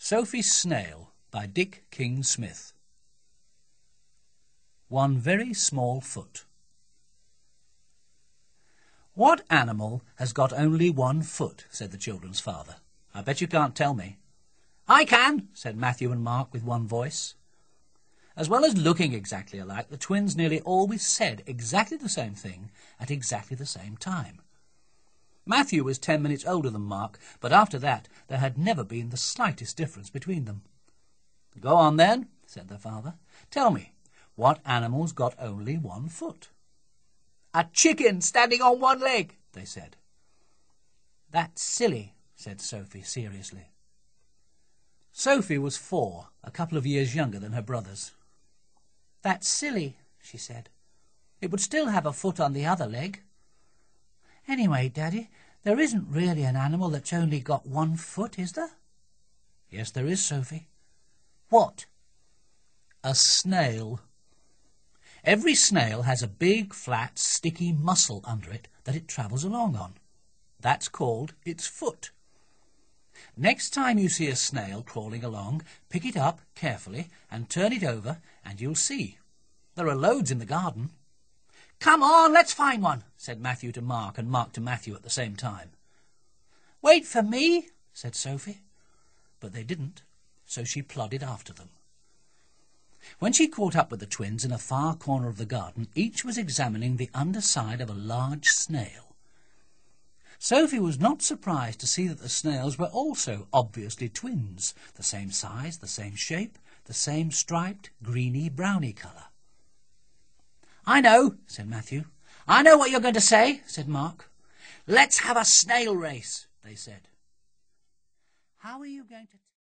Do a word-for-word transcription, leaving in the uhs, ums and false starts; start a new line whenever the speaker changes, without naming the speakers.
Sophie's Snail by Dick King Smith. One very small foot. "What animal has got only one foot?" said the children's father. "I bet you can't tell me." "I can," said Matthew and Mark with one voice. As well as looking exactly alike, the twins nearly always said exactly the same thing at exactly the same time. Matthew was ten minutes older than Mark, but after that there had never been the slightest difference between them. "Go on then," said their father. "Tell me, what animal's got only one foot?" "A chicken standing on one leg," they said. "That's silly," said Sophie seriously. Sophie was four, a couple of years younger than her brothers. "That's silly," she said. "It would still have a foot on the other leg." "Anyway, Daddy, there isn't really an animal that's only got one foot, is there?" "Yes, there is, Sophie." "What?" "A snail. Every snail has a big, flat, sticky muscle under it that it travels along on. That's called its foot. Next time you see a snail crawling along, pick it up carefully and turn it over, and you'll see. There are loads in the garden." "Come on, let's find one," said Matthew to Mark and Mark to Matthew at the same time. "Wait for me," said Sophie. But they didn't, so she plodded after them. When she caught up with the twins in a far corner of the garden, each was examining the underside of a large snail. Sophie was not surprised to see that the snails were also obviously twins, the same size, the same shape, the same striped, greeny-browny colour. "I know," said Matthew. "I know what you're going to say," said Mark. "Let's have a snail race," they said. "How are you going to